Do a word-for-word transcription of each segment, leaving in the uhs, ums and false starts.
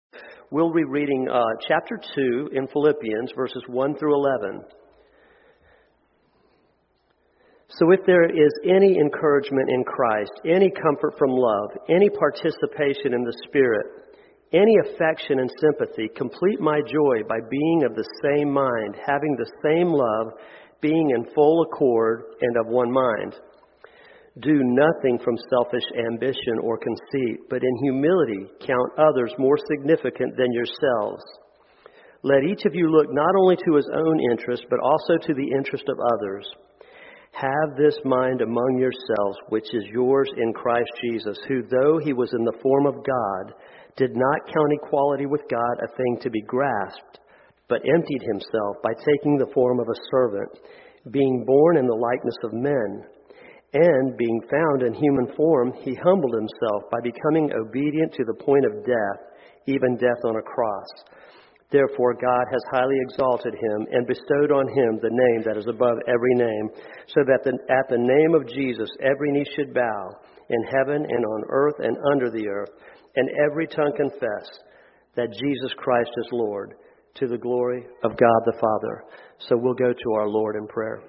We'll be reading uh, chapter two in Philippians, verses one through eleven. So if there is any encouragement in Christ, any comfort from love, any participation in the Spirit, any affection and sympathy, complete my joy by being of the same mind, having the same love, being in full accord and of one mind. Do nothing from selfish ambition or conceit, but in humility count others more significant than yourselves. Let each of you look not only to his own interest, but also to the interest of others. Have this mind among yourselves, which is yours in Christ Jesus, who, though he was in the form of God, did not count equality with God a thing to be grasped, but emptied himself by taking the form of a servant, being born in the likeness of men. And being found in human form, he humbled himself by becoming obedient to the point of death, even death on a cross. Therefore God has highly exalted him and bestowed on him the name that is above every name, so that the, at the name of Jesus every knee should bow, in heaven and on earth and under the earth, and every tongue confess that Jesus Christ is Lord, to the glory of God the Father. So we'll go to our Lord in prayer.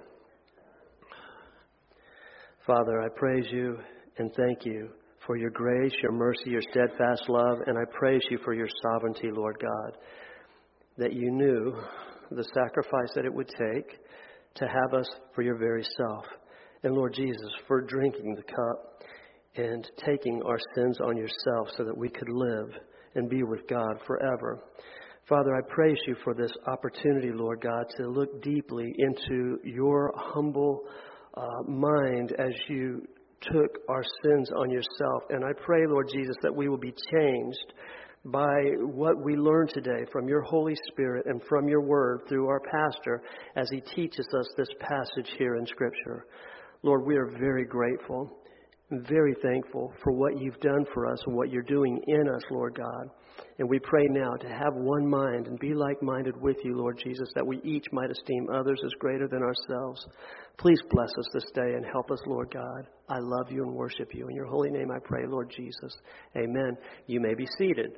Father, I praise you and thank you for your grace, your mercy, your steadfast love, and I praise you for your sovereignty, Lord God, that you knew the sacrifice that it would take to have us for your very self. And Lord Jesus, for drinking the cup and taking our sins on yourself so that we could live and be with God forever. Father, I praise you for this opportunity, Lord God, to look deeply into your humble Uh, mind as you took our sins on yourself. And I pray, Lord Jesus, that we will be changed by what we learn today from your Holy Spirit and from your word through our pastor as he teaches us this passage here in Scripture. Lord, we are very grateful and very thankful for what you've done for us and what you're doing in us, Lord God. And we pray now to have one mind and be like-minded with you, Lord Jesus, that we each might esteem others as greater than ourselves. Please bless us this day and help us, Lord God. I love you and worship you. In your holy name I pray, Lord Jesus. Amen. You may be seated.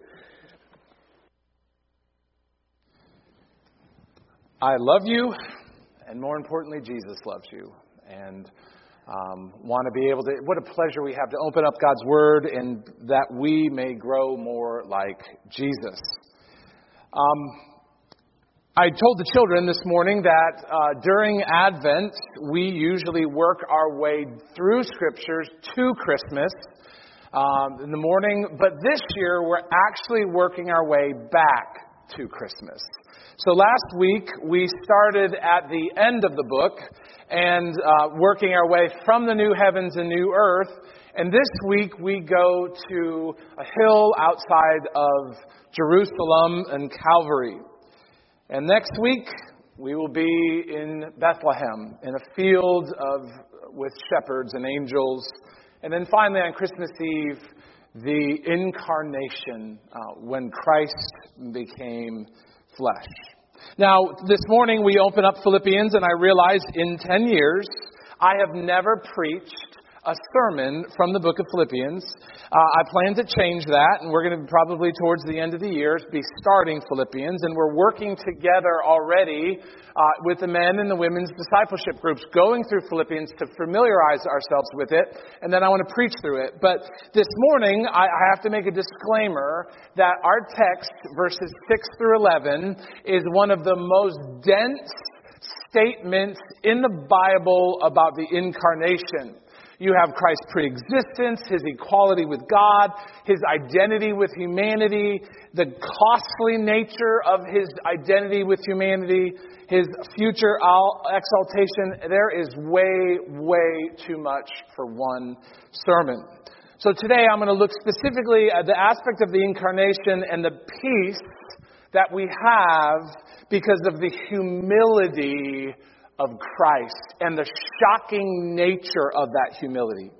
I love you, and more importantly, Jesus loves you. And Um, want to be able to, what a pleasure we have to open up God's Word and that we may grow more like Jesus. Um, I told the children this morning that uh, during Advent, we usually work our way through Scriptures to Christmas um, in the morning, but this year we're actually working our way back to Christmas. So last week we started at the end of the book and uh, working our way from the new heavens and new earth. And this week we go to a hill outside of Jerusalem and Calvary. And next week we will be in Bethlehem in a field of with shepherds and angels. And then finally on Christmas Eve, the incarnation, uh, when Christ became flesh. Now, this morning we open up Philippians, and I realize in ten years I have never preached a sermon from the book of Philippians. Uh, I plan to change that, and we're going to probably towards the end of the year be starting Philippians, and we're working together already uh, with the men and the women's discipleship groups, going through Philippians to familiarize ourselves with it, and then I want to preach through it. But this morning, I, I have to make a disclaimer that our text, verses six through eleven, is one of the most dense statements in the Bible about the incarnation. You have Christ's preexistence, his equality with God, his identity with humanity, the costly nature of his identity with humanity, his future exaltation. There is way, way too much for one sermon. So today I'm going to look specifically at the aspect of the incarnation and the peace that we have because of the humility of Christ and the shocking nature of that humility.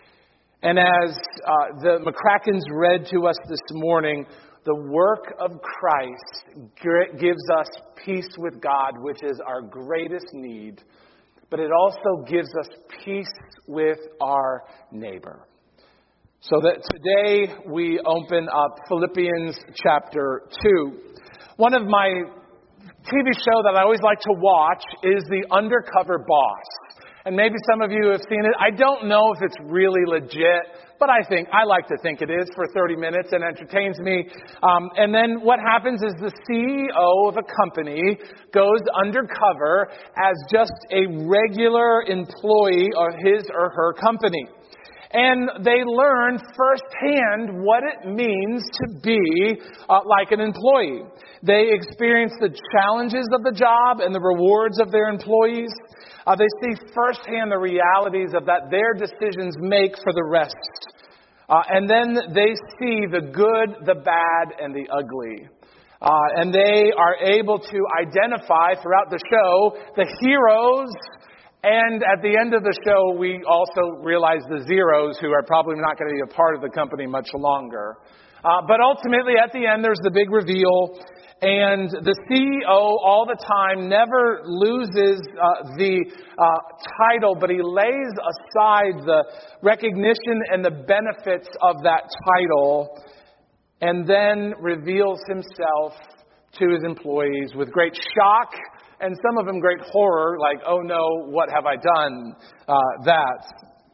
And as uh, the McCrackens read to us this morning, the work of Christ g- gives us peace with God, which is our greatest need, but it also gives us peace with our neighbor. So that today we open up Philippians chapter two. One of my T V show that I always like to watch is The Undercover Boss. And maybe some of you have seen it. I don't know if it's really legit, but I think, I like to think it is for thirty minutes and entertains me. Um, and then what happens is the C E O of a company goes undercover as just a regular employee of his or her company. And they learn firsthand what it means to be uh, like an employee. They experience the challenges of the job and the rewards of their employees. Uh, they see firsthand the realities of that their decisions make for the rest. Uh, and then they see the good, the bad, and the ugly. Uh, and they are able to identify throughout the show the heroes. And at the end of the show, we also realize the zeros who are probably not going to be a part of the company much longer. Uh, but ultimately, at the end, there's the big reveal. And the C E O, all the time, never loses uh, the uh, title, but he lays aside the recognition and the benefits of that title, and then reveals himself to his employees with great shock, and some of them great horror, like, oh no, what have I done? Uh, that.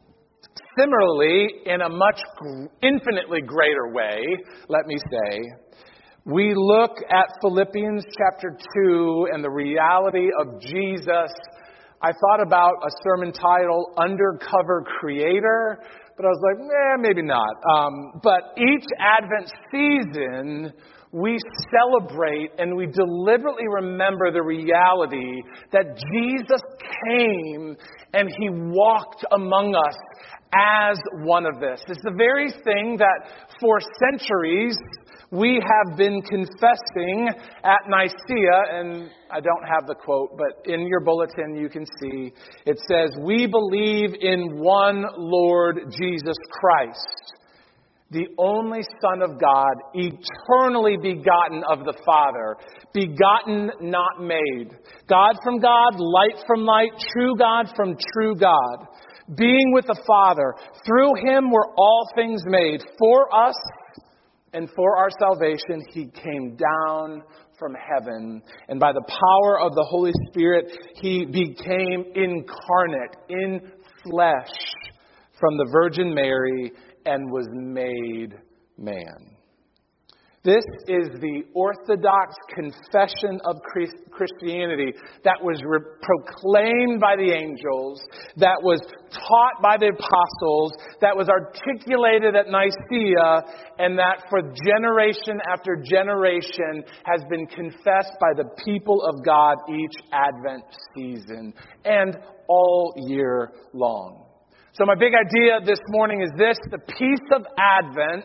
Similarly, in a much infinitely greater way, let me say, we look at Philippians chapter two and the reality of Jesus. I thought about a sermon title, Undercover Creator, but I was like, eh, maybe not. Um, but each Advent season, we celebrate and we deliberately remember the reality that Jesus came and He walked among us as one of this. It's the very thing that for centuries we have been confessing at Nicaea, and I don't have the quote, but in your bulletin you can see, it says, we believe in one Lord Jesus Christ, the only Son of God, eternally begotten of the Father, begotten, not made. God from God, light from light, true God from true God, being with the Father. Through Him were all things made. For us and for our salvation, He came down from heaven. And by the power of the Holy Spirit, He became incarnate, in flesh, from the Virgin Mary, and was made man. This is the orthodox confession of Christianity that was re- proclaimed by the angels, that was taught by the apostles, that was articulated at Nicaea, and that for generation after generation has been confessed by the people of God each Advent season and all year long. So my big idea this morning is this: the peace of Advent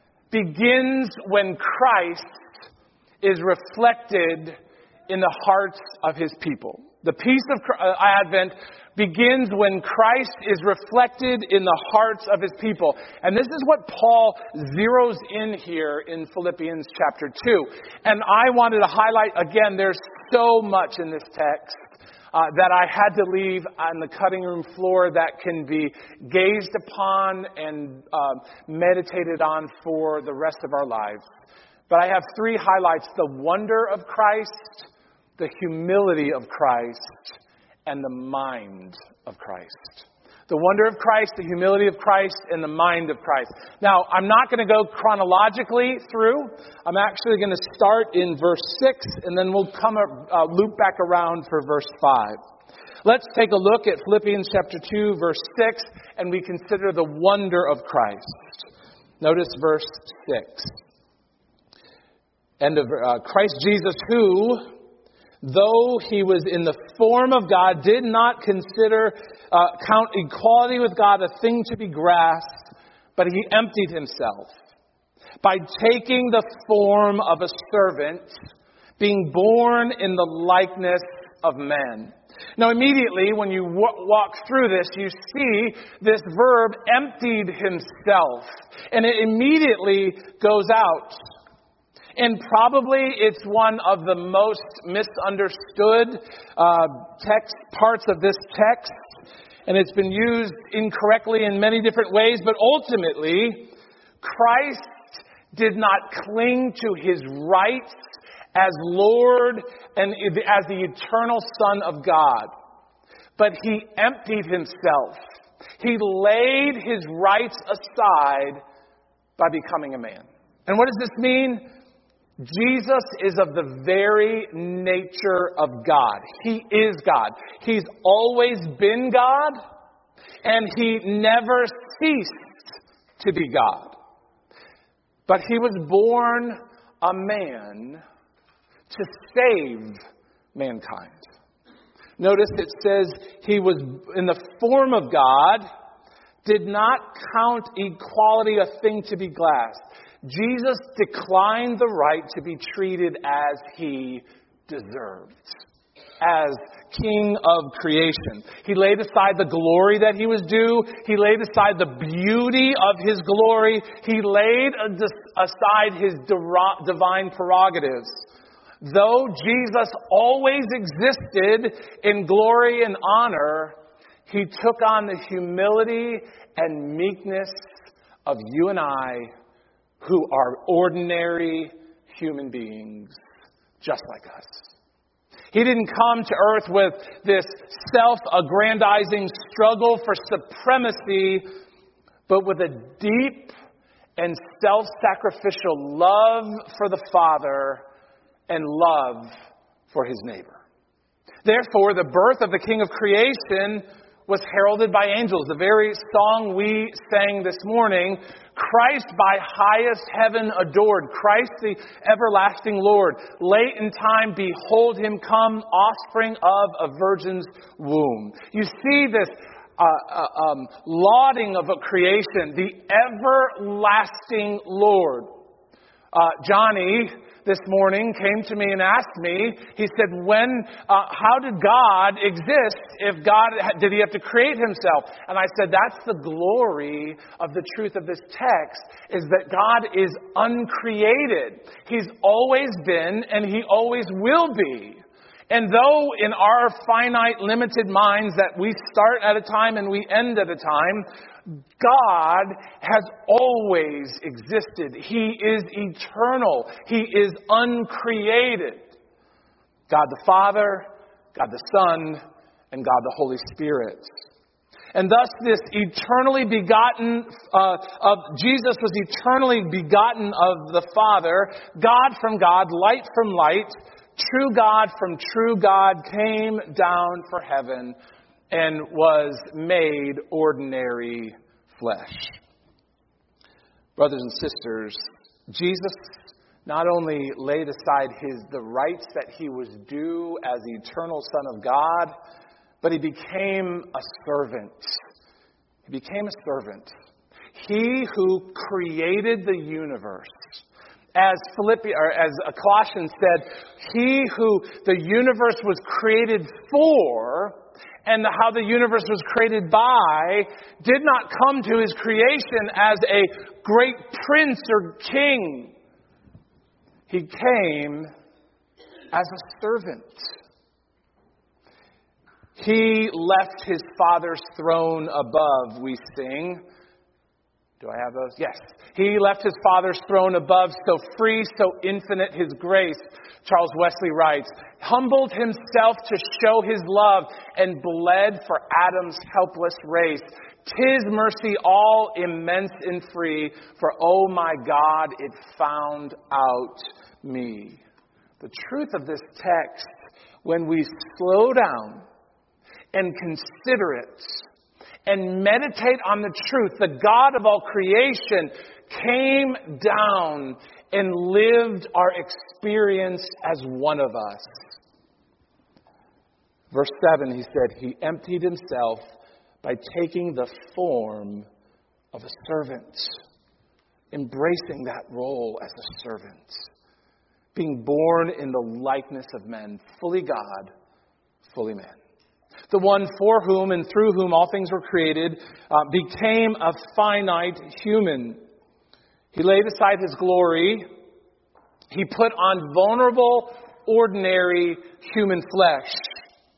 begins when Christ is reflected in the hearts of His people. The peace of Advent begins when Christ is reflected in the hearts of His people. And this is what Paul zeroes in here in Philippians chapter two. And I wanted to highlight, again, there's so much in this text Uh, that I had to leave on the cutting room floor that can be gazed upon and uh, meditated on for the rest of our lives. But I have three highlights: the wonder of Christ, the humility of Christ, and the mind of Christ. The wonder of Christ, the humility of Christ, and the mind of Christ. Now, I'm not going to go chronologically through. I'm actually going to start in verse six, and then we'll come uh, loop back around for verse five. Let's take a look at Philippians chapter two, verse six, and we consider the wonder of Christ. Notice verse six. And of uh, Christ Jesus, who, though He was in the form of God, did not consider, uh, count equality with God a thing to be grasped, but He emptied Himself by taking the form of a servant, being born in the likeness of men. Now, immediately, when you w- walk through this, you see this verb, emptied Himself, and it immediately goes out. And probably it's one of the most misunderstood uh, text parts of this text. and it's been used incorrectly in many different ways, but ultimately, Christ did not cling to his rights as Lord and as the eternal Son of God, but he emptied himself. He laid his rights aside by becoming a man. And what does this mean? Jesus is of the very nature of God. He is God. He's always been God, and he never ceased to be God. But he was born a man to save mankind. Notice it says he was in the form of God, did not count equality a thing to be grasped. Jesus declined the right to be treated as he deserved, as King of creation. He laid aside the glory that he was due. He laid aside the beauty of his glory. He laid aside his divine prerogatives. Though Jesus always existed in glory and honor, he took on the humility and meekness of you and I, who are ordinary human beings, just like us. He didn't come to earth with this self-aggrandizing struggle for supremacy, but with a deep and self-sacrificial love for the Father and love for his neighbor. Therefore, the birth of the King of creation was heralded by angels. The very song we sang this morning, Christ by highest heaven adored, Christ the everlasting Lord. Late in time, behold him come, offspring of a virgin's womb. You see this uh, uh, um, lauding of a creation, the everlasting Lord. Uh, Johnny this morning came to me and asked me, he said, when, uh, how did God exist if God, did he have to create himself? And I said, that's the glory of the truth of this text, is that God is uncreated. He's always been and he always will be. And though in our finite, limited minds that we start at a time and we end at a time, God has always existed. He is eternal. He is uncreated. God the Father, God the Son, and God the Holy Spirit. And thus this eternally begotten, uh, of Jesus was eternally begotten of the Father, God from God, light from light, true God from true God, came down for heaven and was made ordinary flesh. Brothers and sisters, Jesus not only laid aside his the rights that he was due as the eternal Son of God, but he became a servant. He became a servant. He who created the universe, as Philippi, or as Colossians said, he who the universe was created for, and how the universe was created by, did not come to his creation as a great prince or king. He came as a servant. He left his Father's throne above, we sing. Do I have those? Yes. He left his Father's throne above, so free, so infinite his grace, Charles Wesley writes, humbled himself to show his love and bled for Adam's helpless race. 'Tis mercy all immense and free, for oh my God, it found out me. The truth of this text, when we slow down and consider it, and meditate on the truth, the God of all creation came down and lived our experience as one of us. Verse seven, he said, he emptied himself by taking the form of a servant, embracing that role as a servant, being born in the likeness of men, fully God, fully man. The one for whom and through whom all things were created uh, became a finite human. He laid aside his glory. He put on vulnerable, ordinary human flesh.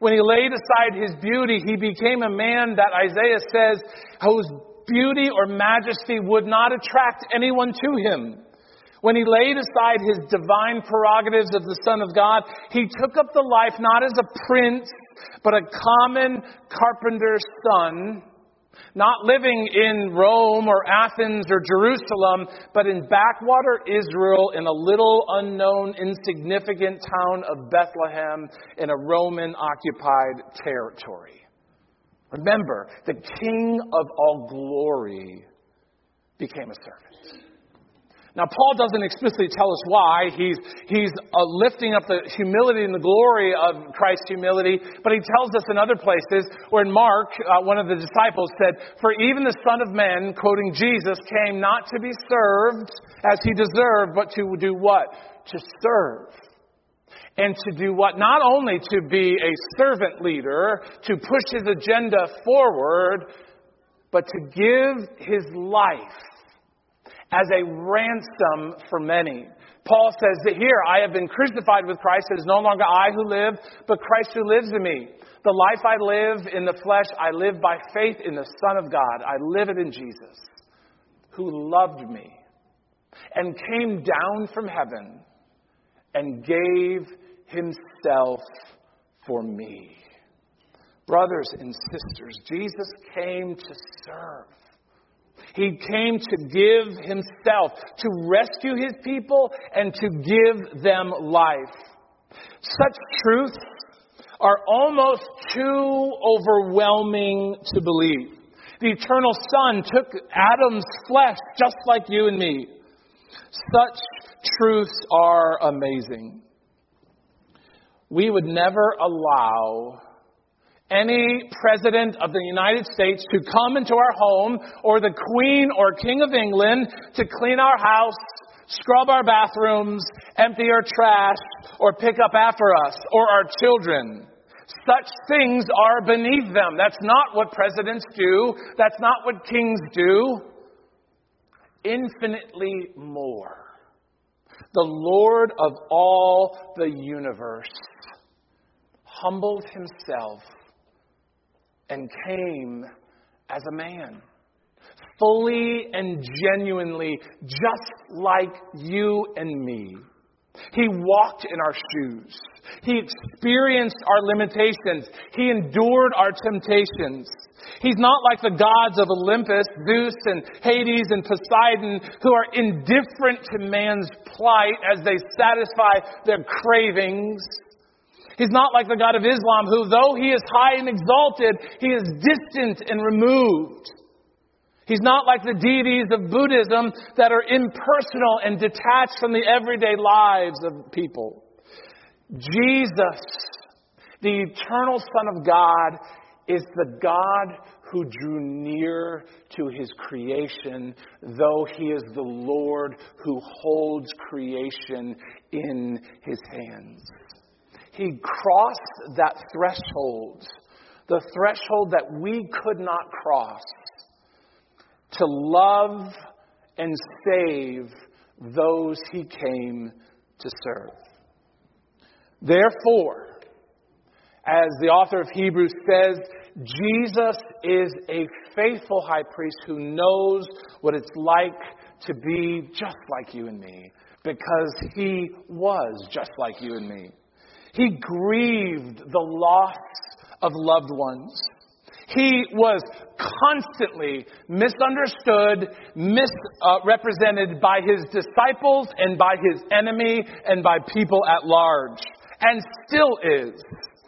When he laid aside his beauty, he became a man that Isaiah says, whose beauty or majesty would not attract anyone to him. When he laid aside his divine prerogatives of the Son of God, he took up the life not as a prince, but a common carpenter's son, not living in Rome or Athens or Jerusalem, but in backwater Israel in a little unknown, insignificant town of Bethlehem in a Roman-occupied territory. Remember, the King of all glory became a servant. Now, Paul doesn't explicitly tell us why. He's, he's uh, lifting up the humility and the glory of Christ's humility. But he tells us in other places, where in Mark, uh, one of the disciples said, "For even the Son of Man," quoting Jesus, "came not to be served as he deserved, but to do what? To serve." And to do what? Not only to be a servant leader, to push his agenda forward, but to give his life as a ransom for many. Paul says that here, "I have been crucified with Christ. It is no longer I who live, but Christ who lives in me. The life I live in the flesh, I live by faith in the Son of God. I live it in Jesus, who loved me and came down from heaven and gave himself for me." Brothers and sisters, Jesus came to serve. He came to give himself, to rescue his people and to give them life. Such truths are almost too overwhelming to believe. The eternal Son took Adam's flesh just like you and me. Such truths are amazing. We would never allow any president of the United States to come into our home, or the Queen or King of England to clean our house, scrub our bathrooms, empty our trash, or pick up after us, or our children. Such things are beneath them. That's not what presidents do. That's not what kings do. Infinitely more. The Lord of all the universe humbled himself and came as a man, fully and genuinely just like you and me. He walked in our shoes. He experienced our limitations. He endured our temptations. He's not like the gods of Olympus, Zeus and Hades and Poseidon, who are indifferent to man's plight as they satisfy their cravings. He's not like the God of Islam, who, though he is high and exalted, he is distant and removed. He's not like the deities of Buddhism that are impersonal and detached from the everyday lives of people. Jesus, the eternal Son of God, is the God who drew near to his creation, though he is the Lord who holds creation in his hands. He crossed that threshold, the threshold that we could not cross, to love and save those he came to serve. Therefore, as the author of Hebrews says, Jesus is a faithful high priest who knows what it's like to be just like you and me, because he was just like you and me. He grieved the loss of loved ones. He was constantly misunderstood, misrepresented by his disciples and by his enemy and by people at large, and still is.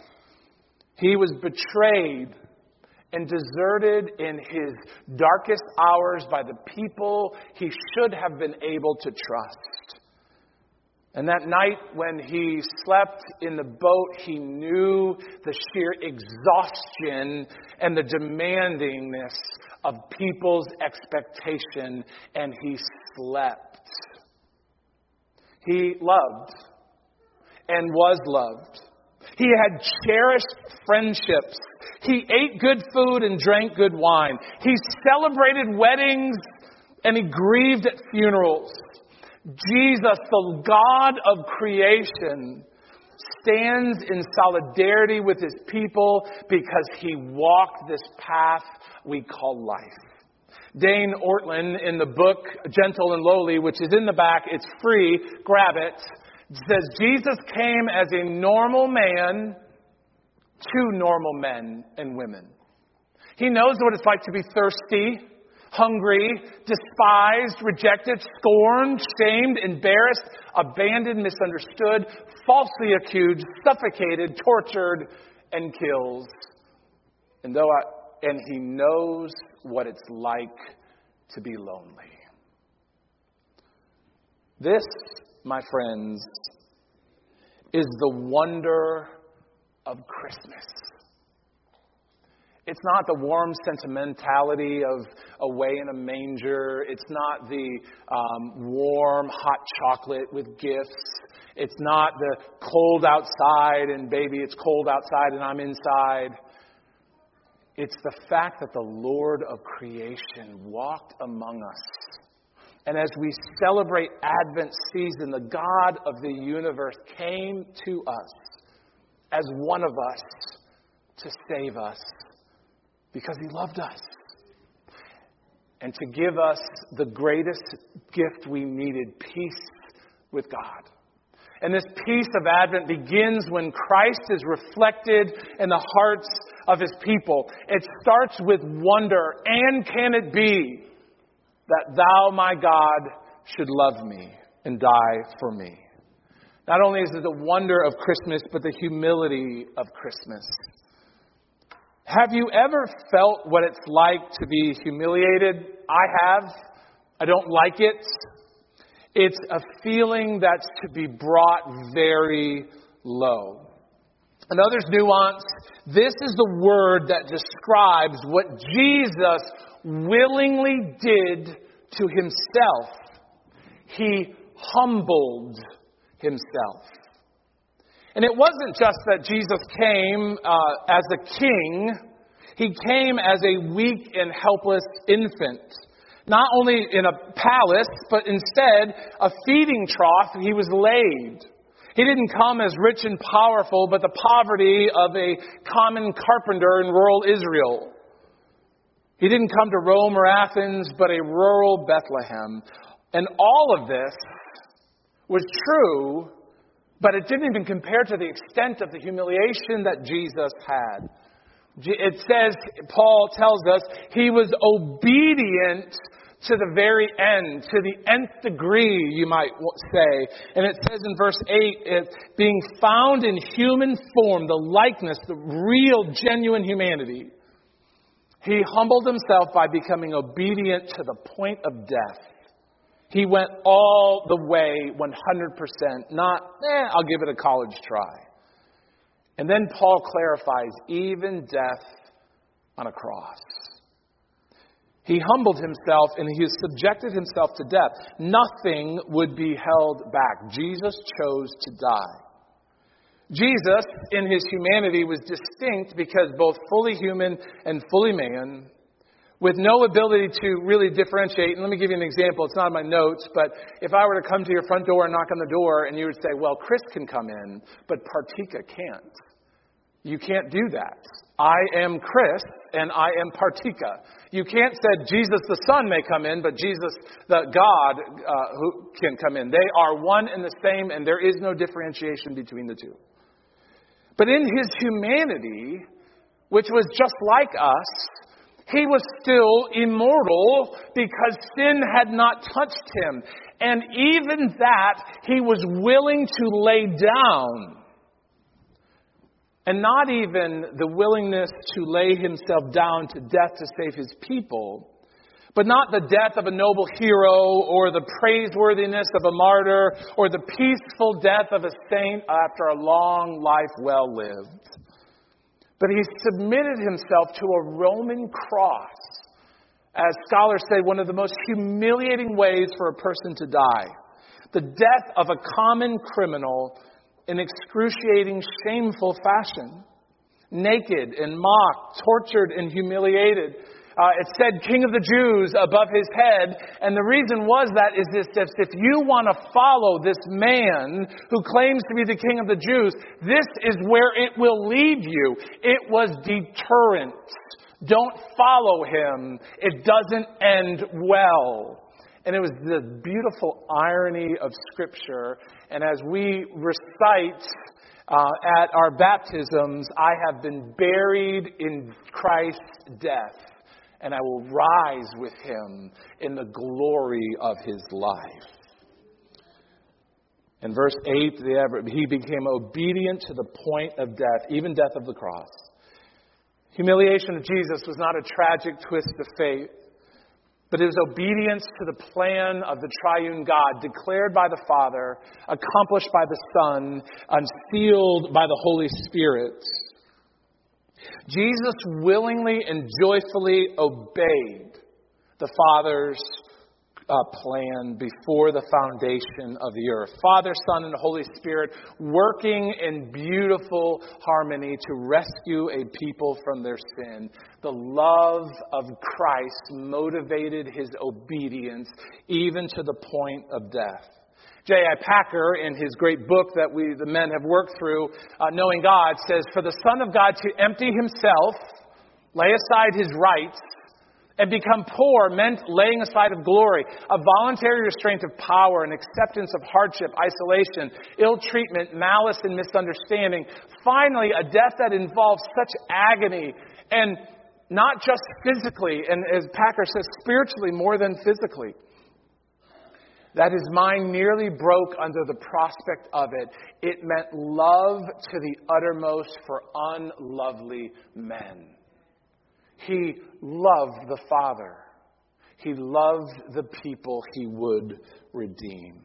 He was betrayed and deserted in his darkest hours by the people he should have been able to trust. And that night when he slept in the boat, he knew the sheer exhaustion and the demandingness of people's expectation, and he slept. He loved and was loved. He had cherished friendships. He ate good food and drank good wine. He celebrated weddings and he grieved at funerals. Jesus, the God of creation, stands in solidarity with his people because he walked this path we call life. Dane Ortlund, in the book Gentle and Lowly, which is in the back, it's free, grab it, says Jesus came as a normal man to normal men and women. He knows what it's like to be thirsty, hungry, despised, rejected, scorned, shamed, embarrassed, abandoned, misunderstood, falsely accused, suffocated, tortured, and killed. And though I, and he knows what it's like to be lonely. This, my friends, is the wonder of Christmas. It's not the warm sentimentality of away in a manger. It's not the um, warm hot chocolate with gifts. It's not the cold outside and baby, it's cold outside and I'm inside. It's the fact that the Lord of creation walked among us. And as we celebrate Advent season, the God of the universe came to us as one of us to save us because he loved us and to give us the greatest gift we needed, peace with God. And this peace of Advent begins when Christ is reflected in the hearts of his people. It starts with wonder. And can it be that thou, my God, should love me and die for me? Not only is it the wonder of Christmas, but the humility of Christmas. Have you ever felt what it's like to be humiliated? I have. I don't like it. It's a feeling that's to be brought very low. Another nuance, this is the word that describes what Jesus willingly did to himself. He humbled himself. And it wasn't just that Jesus came uh, as a king. He came as a weak and helpless infant. Not only in a palace, but instead a feeding trough he was laid. He didn't come as rich and powerful, but the poverty of a common carpenter in rural Israel. He didn't come to Rome or Athens, but a rural Bethlehem. And all of this was true, but it didn't even compare to the extent of the humiliation that Jesus had. It says, Paul tells us, he was obedient to the very end, to the nth degree, you might say. And it says in verse eight, it, being found in human form, the likeness, the real, genuine humanity, he humbled himself by becoming obedient to the point of death. He went all the way, one hundred percent, not, eh, I'll give it a college try. And then Paul clarifies, even death on a cross. He humbled himself and he subjected himself to death. Nothing would be held back. Jesus chose to die. Jesus, in his humanity, was distinct because both fully human and fully man, with no ability to really differentiate. And let me give you an example. It's not in my notes, but if I were to come to your front door and knock on the door and you would say, well, Chris can come in, but Partika can't. You can't do that. I am Chris and I am Partika. You can't say Jesus the Son may come in, but Jesus the God uh, who can come in. They are one and the same, and there is no differentiation between the two. But in his humanity, which was just like us, he was still immortal because sin had not touched him. And even that, he was willing to lay down. And not even the willingness to lay himself down to death to save his people, but not the death of a noble hero or the praiseworthiness of a martyr or the peaceful death of a saint after a long life well lived. But he submitted himself to a Roman cross. As scholars say, one of the most humiliating ways for a person to die. The death of a common criminal in excruciating, shameful fashion. Naked and mocked, tortured and humiliated. Uh, it said King of the Jews above his head. And the reason was that is this, if you want to follow this man who claims to be the King of the Jews, this is where it will lead you. It was deterrent. Don't follow him. It doesn't end well. And it was the beautiful irony of Scripture. And as we recite uh, at our baptisms, I have been buried in Christ's death, and I will rise with him in the glory of his life. In verse eight, he became obedient to the point of death, even death of the cross. Humiliation of Jesus was not a tragic twist of fate, but it was obedience to the plan of the triune God, declared by the Father, accomplished by the Son, and sealed by the Holy Spirit. Jesus willingly and joyfully obeyed the Father's uh, plan before the foundation of the earth. Father, Son, and Holy Spirit working in beautiful harmony to rescue a people from their sin. The love of Christ motivated his obedience even to the point of death. J I Packer, in his great book that we, the men, have worked through, uh, Knowing God, says, for the Son of God to empty himself, lay aside his rights, and become poor meant laying aside of glory, a voluntary restraint of power, an acceptance of hardship, isolation, ill treatment, malice, and misunderstanding. Finally, a death that involves such agony, and not just physically, and as Packer says, spiritually more than physically, that his mind nearly broke under the prospect of it. It meant love to the uttermost for unlovely men. He loved the Father. He loved the people he would redeem.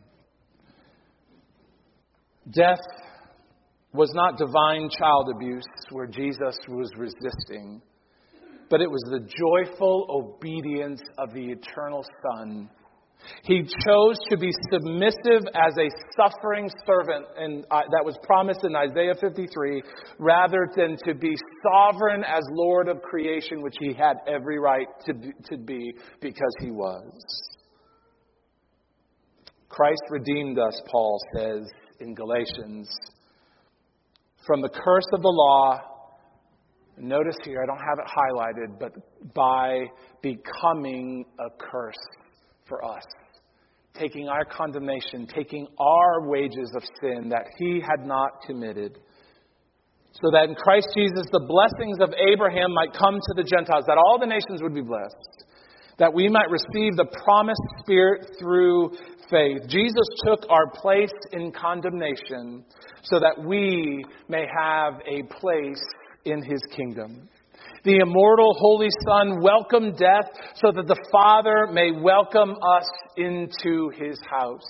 Death was not divine child abuse where Jesus was resisting, but it was the joyful obedience of the eternal Son. He chose to be submissive as a suffering servant, and uh, that was promised in Isaiah fifty-three, rather than to be sovereign as Lord of creation, which he had every right to be, to be because he was. Christ redeemed us, Paul says in Galatians, from the curse of the law. Notice here, I don't have it highlighted, but by becoming a curse for us, taking our condemnation, taking our wages of sin that he had not committed, so that in Christ Jesus the blessings of Abraham might come to the Gentiles, that all the nations would be blessed, that we might receive the promised Spirit through faith. Jesus took our place in condemnation so that we may have a place in his kingdom. The immortal Holy Son welcomed death so that the Father may welcome us into his house.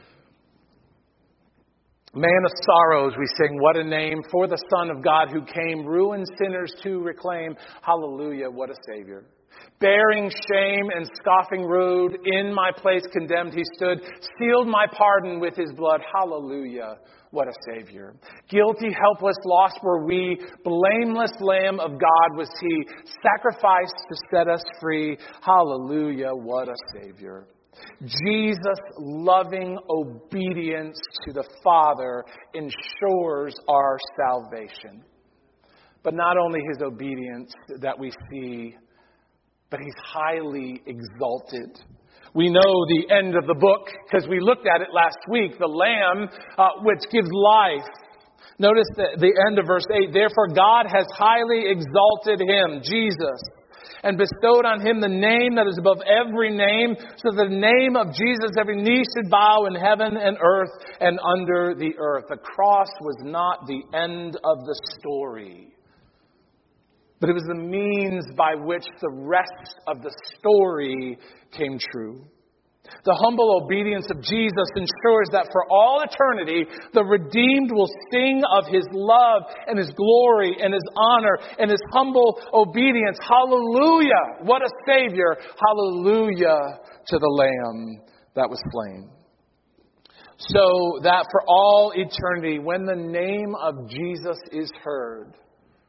Man of sorrows, we sing, what a name for the Son of God who came, ruined sinners to reclaim. Hallelujah, what a Savior. Bearing shame and scoffing rude, in my place condemned he stood, sealed my pardon with his blood. Hallelujah, what a Savior. Guilty, helpless, lost were we, blameless Lamb of God was he, sacrificed to set us free. Hallelujah, what a Savior. Jesus' loving obedience to the Father ensures our salvation. But not only his obedience that we see, but he's highly exalted. We know the end of the book because we looked at it last week. The Lamb, uh, which gives life. Notice the, the end of verse eight. Therefore God has highly exalted him, Jesus, and bestowed on him the name that is above every name, so that the name of Jesus every knee should bow in heaven and earth and under the earth. The cross was not the end of the story, but it was the means by which the rest of the story came true. The humble obedience of Jesus ensures that for all eternity, the redeemed will sing of his love and his glory and his honor and his humble obedience. Hallelujah! What a Savior! Hallelujah to the Lamb that was slain. So that for all eternity, when the name of Jesus is heard,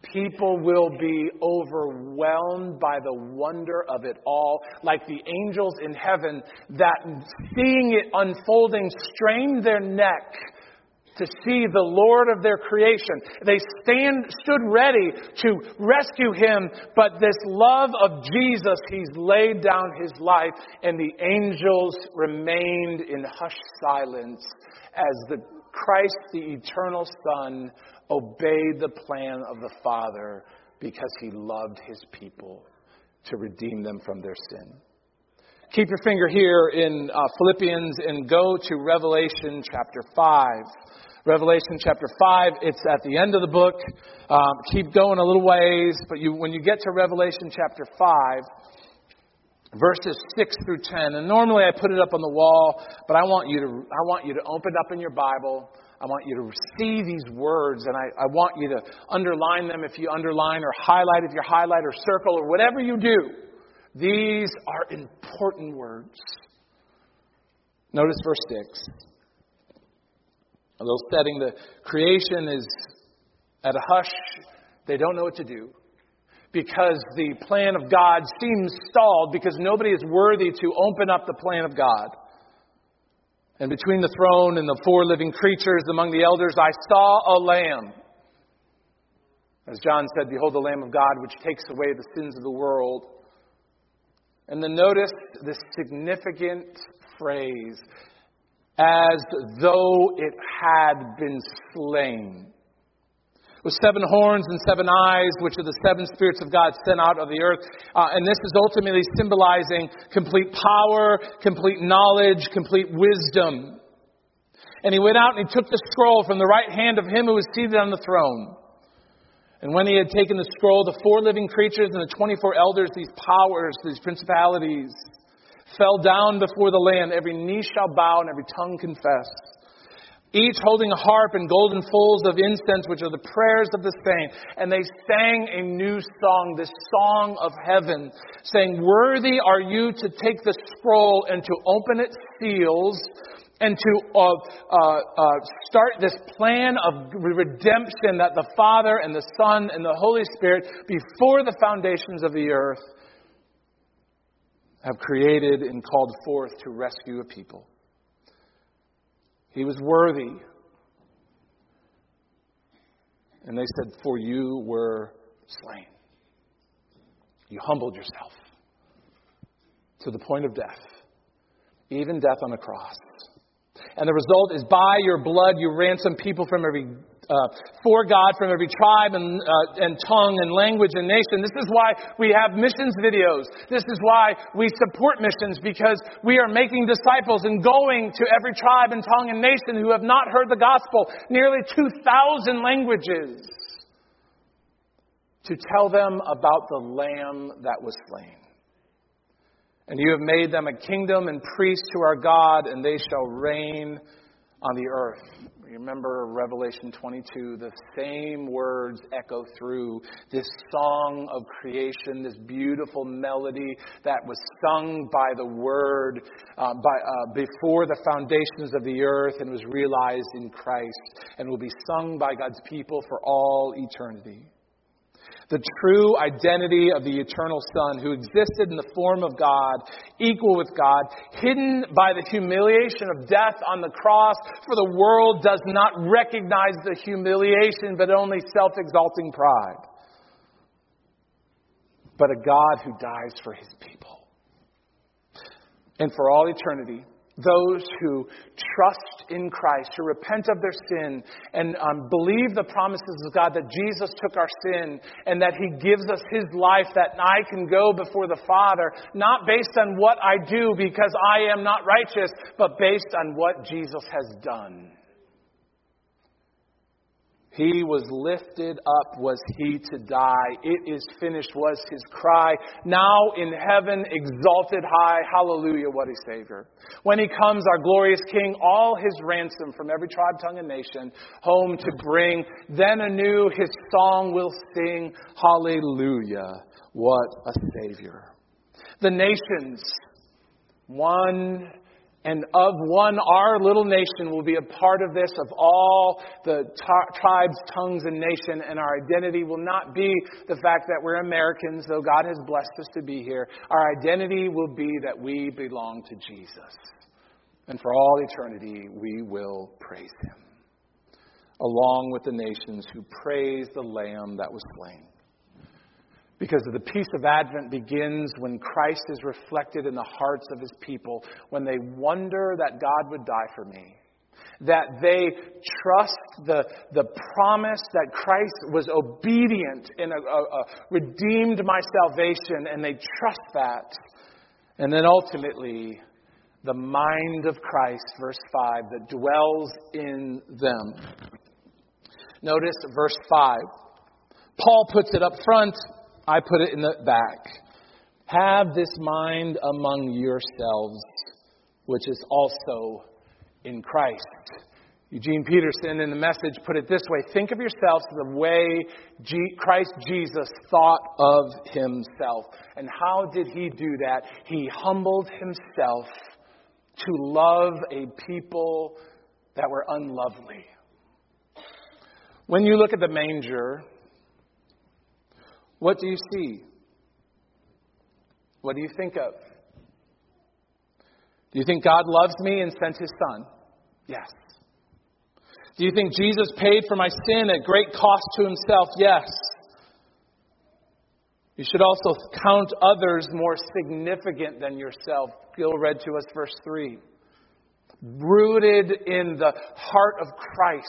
People will be overwhelmed by the wonder of it all, like the angels in heaven that, seeing it unfolding, strained their neck to see the Lord of their creation. They stand, stood ready to rescue him, but this love of Jesus, he's laid down his life, and the angels remained in hushed silence as the Christ, the eternal Son, obeyed the plan of the Father because he loved his people to redeem them from their sin. Keep your finger here in uh, Philippians and go to Revelation chapter five. Revelation chapter five, it's at the end of the book. Um, keep going a little ways, but you, when you get to Revelation chapter five, verses six through ten, and normally I put it up on the wall, but I want you to I want you to open up in your Bible. I want you to see these words, and I, I want you to underline them if you underline, or highlight if you highlight, or circle, or whatever you do. These are important words. Notice verse six. A little setting, the creation is at a hush. They don't know what to do, because the plan of God seems stalled, because nobody is worthy to open up the plan of God. And between the throne and the four living creatures among the elders, I saw a lamb. As John said, behold the Lamb of God, which takes away the sins of the world. And then notice this significant phrase, as though it had been slain. With seven horns and seven eyes, which are the seven spirits of God sent out of the earth. Uh, and this is ultimately symbolizing complete power, complete knowledge, complete wisdom. And he went out and he took the scroll from the right hand of him who was seated on the throne. And when he had taken the scroll, the four living creatures and the twenty-four elders, these powers, these principalities, fell down before the Lamb. Every knee shall bow and every tongue confess. Each holding a harp and golden bowls of incense, which are the prayers of the saints. And they sang a new song, this song of heaven, saying, worthy are you to take the scroll and to open its seals, and to uh, uh, uh, start this plan of redemption that the Father and the Son and the Holy Spirit, before the foundations of the earth, have created and called forth to rescue a people. He was worthy. And they said, for you were slain. You humbled yourself to the point of death, even death on a cross. And the result is, by your blood you ransom people from every uh, for God, from every tribe and uh, and tongue and language and nation. This is why we have missions videos. This is why we support missions, because we are making disciples and going to every tribe and tongue and nation who have not heard the gospel, nearly two thousand languages, to tell them about the Lamb that was slain. And you have made them a kingdom and priests to our God, and they shall reign on the earth. Remember Revelation twenty-two, the same words echo through this song of creation, this beautiful melody that was sung by the Word uh, by, uh, before the foundations of the earth, and was realized in Christ, and will be sung by God's people for all eternity. The true identity of the eternal Son, who existed in the form of God, equal with God, hidden by the humiliation of death on the cross, for the world does not recognize the humiliation, but only self-exalting pride. But a God who dies for his people. And for all eternity, those who trust in Christ, who repent of their sin, and um, believe the promises of God that Jesus took our sin, and that he gives us his life, that I can go before the Father, not based on what I do because I am not righteous, but based on what Jesus has done. He was lifted up, was he to die. It is finished was his cry. Now in heaven, exalted high. Hallelujah, what a Savior. When he comes, our glorious King, all his ransom from every tribe, tongue, and nation, home to bring. Then anew his song will sing. Hallelujah, what a Savior. The nations, one And of one, our little nation will be a part of this, of all the t- tribes, tongues, and nation. And our identity will not be the fact that we're Americans, though God has blessed us to be here. Our identity will be that we belong to Jesus. And for all eternity, we will praise Him, along with the nations who praise the Lamb that was slain. Because the peace of Advent begins when Christ is reflected in the hearts of His people, when they wonder that God would die for me, that they trust the, the promise that Christ was obedient and a, a, a redeemed my salvation, and they trust that. And then ultimately, the mind of Christ, verse five, that dwells in them. Notice verse five. Paul puts it up front. I put it in the back. Have this mind among yourselves, which is also in Christ. Eugene Peterson in the Message put it this way: think of yourselves the way G- Christ Jesus thought of Himself. And how did He do that? He humbled Himself to love a people that were unlovely. When you look at the manger, what do you see? What do you think of? Do you think God loves me and sent His Son? Yes. Do you think Jesus paid for my sin at great cost to Himself? Yes. You should also count others more significant than yourself. Gil read to us verse three. Rooted in the heart of Christ.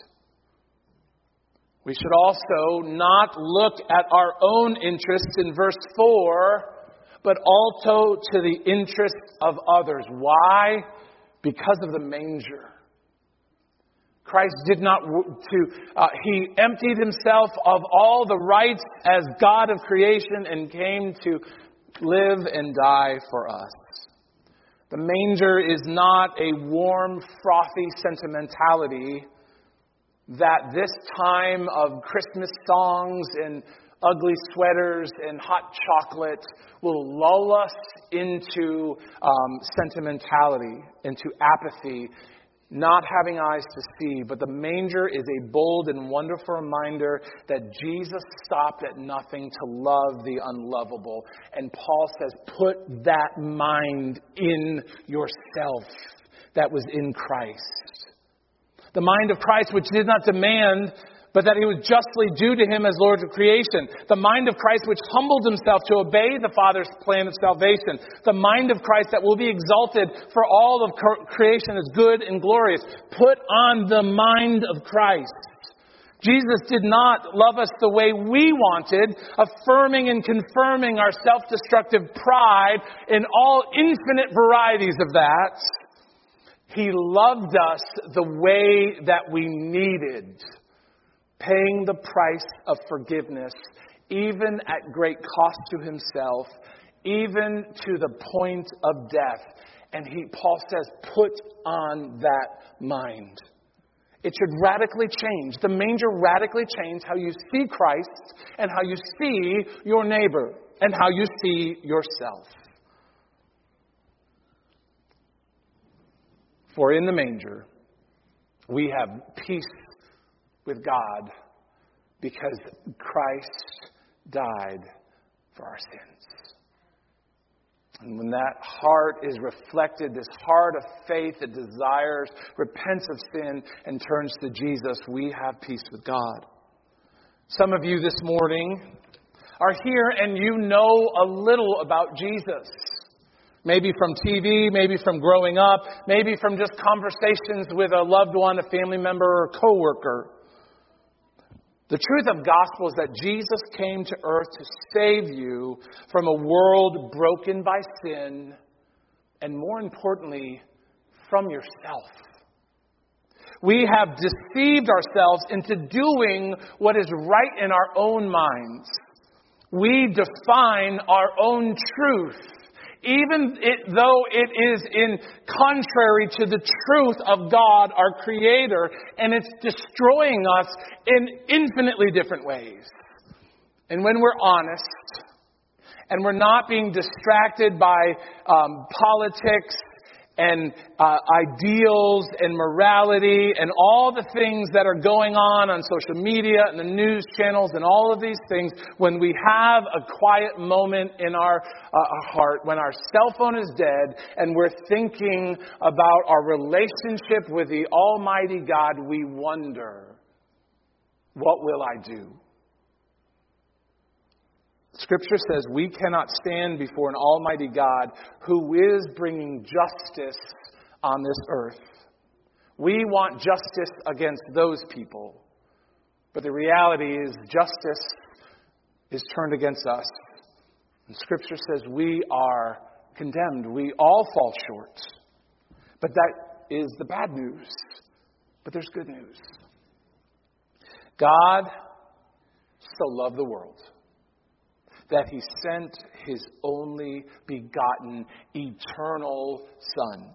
We should also not look at our own interests in verse four, but also to the interests of others. Why? Because of the manger. Christ did not, to, uh, He emptied Himself of all the rights as God of creation and came to live and die for us. The manger is not a warm, frothy sentimentality that this time of Christmas songs and ugly sweaters and hot chocolate will lull us into um, sentimentality, into apathy, not having eyes to see. But the manger is a bold and wonderful reminder that Jesus stopped at nothing to love the unlovable. And Paul says, put that mind in yourself that was in Christ. The mind of Christ, which did not demand, but that He was justly due to Him as Lord of creation. The mind of Christ, which humbled Himself to obey the Father's plan of salvation. The mind of Christ that will be exalted for all of creation as good and glorious. Put on the mind of Christ. Jesus did not love us the way we wanted, affirming and confirming our self-destructive pride in all infinite varieties of that. He loved us the way that we needed, paying the price of forgiveness, even at great cost to Himself, even to the point of death. And he, Paul says, put on that mind. It should radically change. The manger radically changed how you see Christ and how you see your neighbor and how you see yourself. For in the manger, we have peace with God because Christ died for our sins. And when that heart is reflected, this heart of faith that desires, repents of sin, and turns to Jesus, we have peace with God. Some of you this morning are here and you know a little about Jesus. Maybe from T V, maybe from growing up, maybe from just conversations with a loved one, a family member, or a coworker. The truth of gospel is that Jesus came to earth to save you from a world broken by sin, and more importantly, from yourself. We have deceived ourselves into doing what is right in our own minds. We define our own truth, even it, though it is in contrary to the truth of God, our Creator, and it's destroying us in infinitely different ways. And when we're honest, and we're not being distracted by um, politics and uh, ideals and morality and all the things that are going on on social media and the news channels and all of these things, when we have a quiet moment in our uh, heart, when our cell phone is dead and we're thinking about our relationship with the Almighty God, we wonder, what will I do? Scripture says we cannot stand before an almighty God who is bringing justice on this earth. We want justice against those people. But the reality is justice is turned against us. And Scripture says we are condemned. We all fall short. But that is the bad news. But there's good news. God so loved the world that He sent His only begotten eternal Son,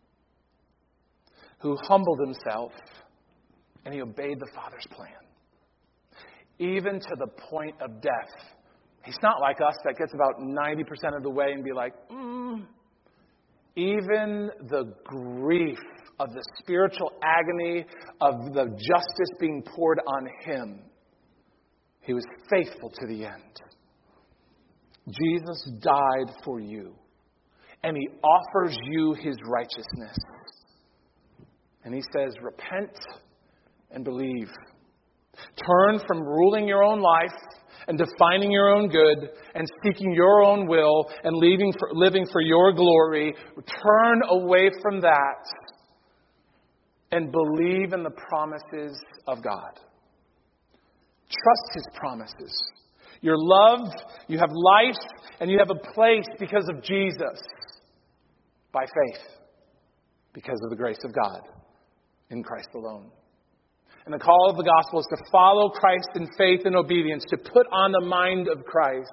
who humbled Himself and He obeyed the Father's plan, even to the point of death. He's not like us that gets about ninety percent of the way and be like, mm. Even the grief of the spiritual agony of the justice being poured on Him, He was faithful to the end. Jesus died for you, and He offers you His righteousness. And He says, repent and believe. Turn from ruling your own life and defining your own good and seeking your own will and living for, living for your glory. Turn away from that and believe in the promises of God. Trust His promises. You're loved, you have life, and you have a place because of Jesus. By faith. Because of the grace of God. In Christ alone. And the call of the gospel is to follow Christ in faith and obedience. To put on the mind of Christ.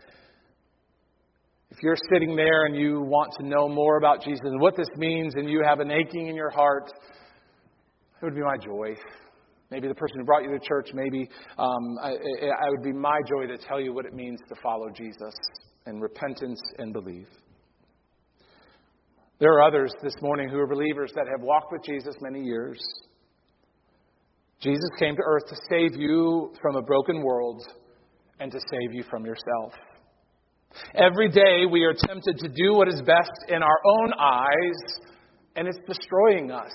If you're sitting there and you want to know more about Jesus and what this means, and you have an aching in your heart, it would be my joy. Maybe the person who brought you to church, maybe um, I, I would be my joy to tell you what it means to follow Jesus in repentance and believe. There are others this morning who are believers that have walked with Jesus many years. Jesus came to earth to save you from a broken world and to save you from yourself. Every day we are tempted to do what is best in our own eyes, and it's destroying us.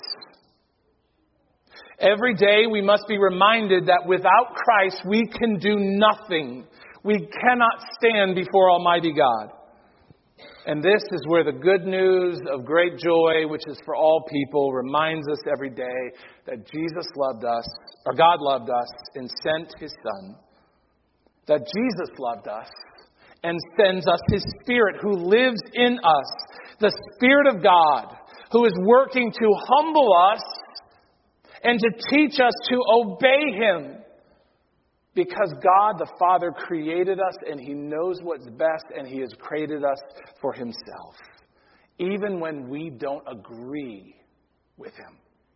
Every day we must be reminded that without Christ we can do nothing. We cannot stand before Almighty God. And this is where the good news of great joy, which is for all people, reminds us every day that Jesus loved us, or God loved us, and sent His Son. That Jesus loved us and sends us His Spirit who lives in us. The Spirit of God who is working to humble us and to teach us to obey Him. Because God the Father created us and He knows what's best and He has created us for Himself. Even when we don't agree with Him.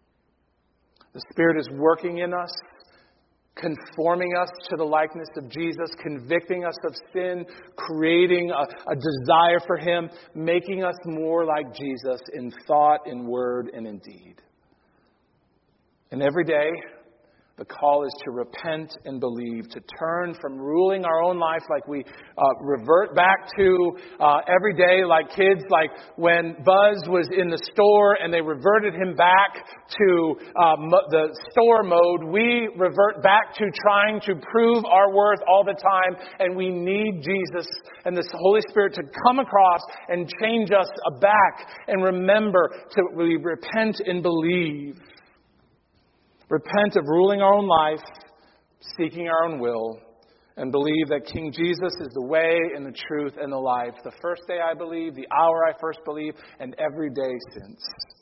The Spirit is working in us, conforming us to the likeness of Jesus, convicting us of sin, creating a, a desire for Him, making us more like Jesus in thought, in word, and in deed. And every day, the call is to repent and believe, to turn from ruling our own life like we uh, revert back to uh, every day like kids, like when Buzz was in the store and they reverted him back to uh, mo- the store mode. We revert back to trying to prove our worth all the time, and we need Jesus and the Holy Spirit to come across and change us back and remember to we repent and believe. Repent of ruling our own life, seeking our own will, and believe that King Jesus is the way and the truth and the life. The first day I believed, the hour I first believed, and every day since.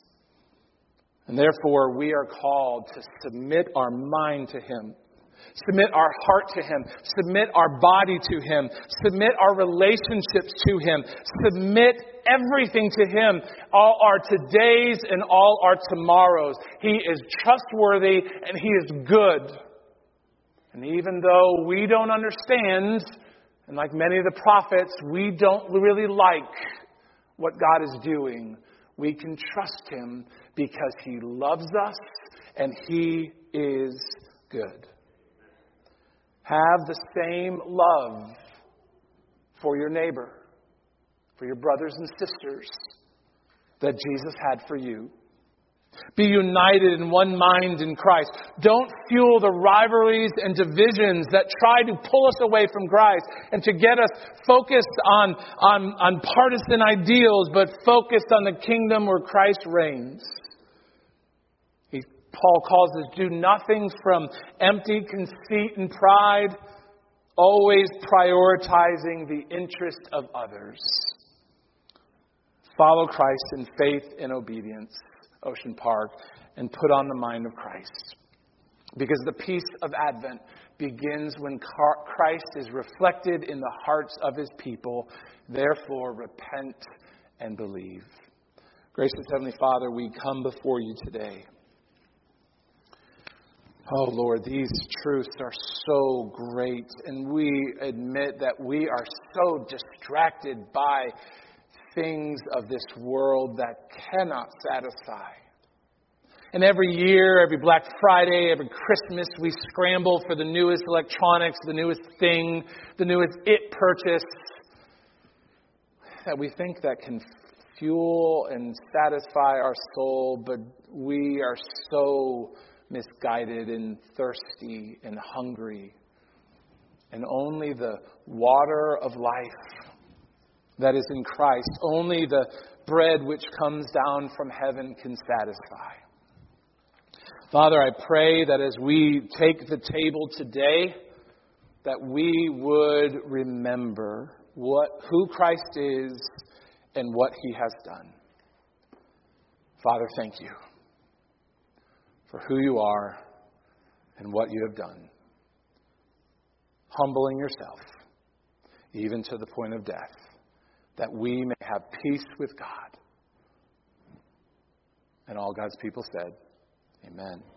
And therefore, we are called to submit our mind to Him, submit our heart to Him, submit our body to Him, submit our relationships to Him, submit everything to Him, all our todays and all our tomorrows. He is trustworthy and He is good. And even though we don't understand, and like many of the prophets, we don't really like what God is doing, We can trust Him because He loves us and He is good. Have the same love for your neighbor, for your brothers and sisters that Jesus had for you. Be united in one mind in Christ. Don't fuel the rivalries and divisions that try to pull us away from Christ and to get us focused on, on, on partisan ideals, but focused on the kingdom where Christ reigns. He, Paul calls us, do nothing from empty conceit and pride, always prioritizing the interest of others. Follow Christ in faith and obedience, Ocean Park, and put on the mind of Christ. Because the peace of Advent begins when Christ is reflected in the hearts of His people. Therefore, repent and believe. Gracious Heavenly Father, we come before You today. Oh Lord, these truths are so great, and we admit that we are so distracted by things of this world that cannot satisfy. And every year, every Black Friday, every Christmas, we scramble for the newest electronics, the newest thing, the newest it purchase that we think that can fuel and satisfy our soul, but we are so misguided and thirsty and hungry. And only the water of life that is in Christ, only the bread which comes down from heaven can satisfy. Father, I pray that as we take the table today, that we would remember what who Christ is and what He has done. Father, thank You for who You are and what You have done. Humbling Yourself, even to the point of death, that we may have peace with God. And all God's people said, Amen.